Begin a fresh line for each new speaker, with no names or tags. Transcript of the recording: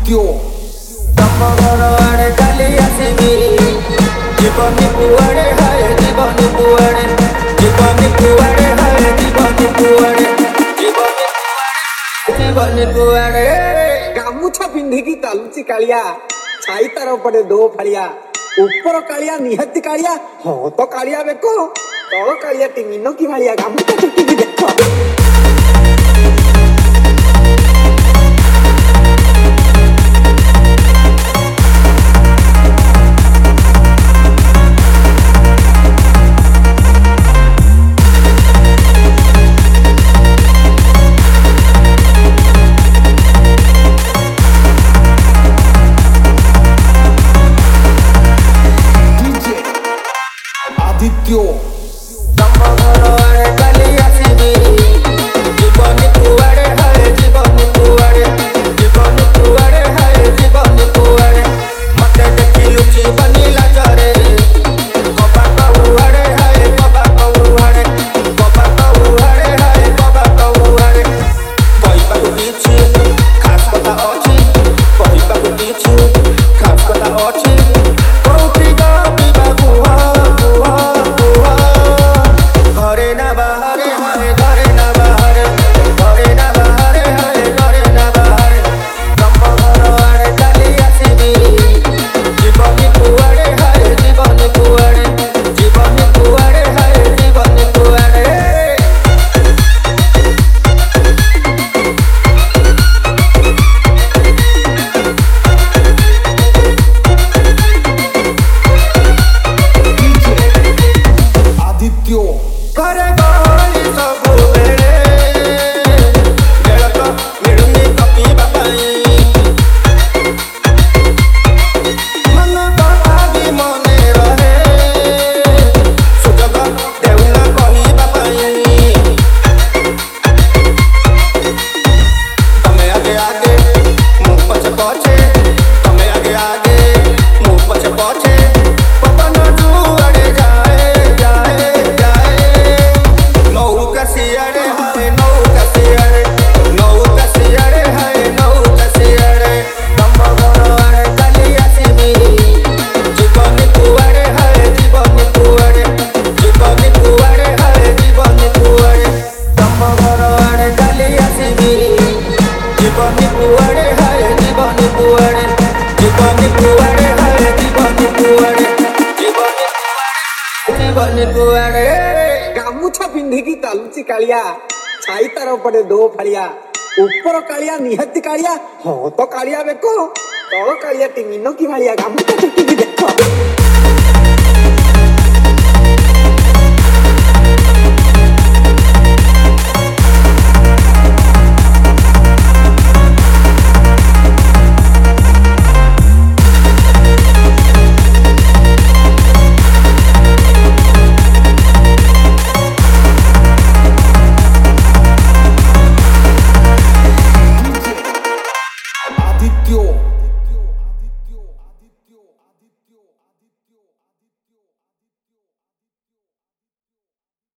ଆଦିତ୍ୟ
ତମ ଘର ଆଡେ କାଲି ଆସିବି ଜୀବନି କୁଆଡେ ହାଏ ଜୀବନି କୁଆଡେ ଜୀବନି କୁଆଡେ ହାଏ ଜୀବନି କୁଆଡେ ଜୀବନି କୁଆଡେ
ଗାମୁଛା ପିନ୍ଧିକି ଚାଲୁଛି କାଳିଆ ଛାଇ ତାର ପଟେ ଦୋ ଫାଳିଆ ଉପର କାଳିଆ ନିହାତି କାଳିଆ ହଁ ତ କାଳିଆ ବେକ ତଳ କାଳିଆଟି ମିନକି ଭାଳିଆ ଗାମୁଛା ଚୁଟିକି ଦେଖ
ଆଦିତ୍ୟ
ତମ ଘର ଆଡେ କାଲି ଆସିବି ଜୀବନି କୁଆଡେ ହାଏ ଜୀବନି କୁଆଡେ ଜୀବନି କୁଆଡେ ହାଏ ଜୀବନି କୁଆଡେ ମତେ ଦେଖି ଲୁଚିବନି ଲାଜରେ କବାଟ ଉହାଡେ ହାଏ କବାଟ ଉହାଡେ କବାଟ ଉହାଡେ ହାଏ କବାଟ ଉହାଡେ କହିବାକୁ କିଛି ଖାସ୍ କଥା ଅଛି କହିବାକୁ କିଛି ଖାସ୍ କଥା ଅଛି କୋଉଠି ଗପିବାକୁ घरे ना बाहरे हाय घरे ना बाहरे घरे ना बाहरे हाय घरे ना बाहरे तम घर आड़े काली आसीबी जीवनी कुआड़े हाय जीवनी कुआड़े जीवनी कुआड़े हाय जीवनी कुआड़े
ଆଦିତ୍ୟ
घरे गहଳି ସବୁବେଳେ ବେଳ ତ ମିଳୁନି ଗପିବା ପାଇଁ ମନ କଥା ବି ମନେ ରହେ ସୁଯୋଗ ଦେଉନ କହିବା ପାଇଁ ତମେ ଆଗେ ଆଗେ ମୁଁ ପଛେ ପଛେ ତମେ ଆଗେ ଆଗେ ମୁଁ ପଛେ ପଛେ ପବନ ଯୁଆଡେ ଯାଏ ଯାଏ ଯାଏ नौका सियाड़े हाय नौका सियाड़े हाय नौका सियाड़े तम घर आड़े काली आसीबी जीवनी कुआड़े हाय जीवनी कुआड़े जीवनी कुआड़े हाय जीवनी कुआड़े तम घर आड़े काली आसीबी जीवनी कुआड़े हाय जीवनी कुआड़े जीवनी कुआड़े हाय जीवनी कुआड़े जीवनी कुआड़े
ଗାମୁଛା ପିନ୍ଧିକି ଚାଲୁଛି କାଳିଆ ଛାଇ ତାର ପଟେ ଦୋ ଫାଳିଆ ଉପର କାଳିଆ ନିହାତି କାଳିଆ ହଁ ତ କାଳିଆ ବେକ ତଳ କାଳିଆଟି ମିନକି ଭାଳିଆ ଗାମୁଛା ଚୁଟିକି ଦେଖ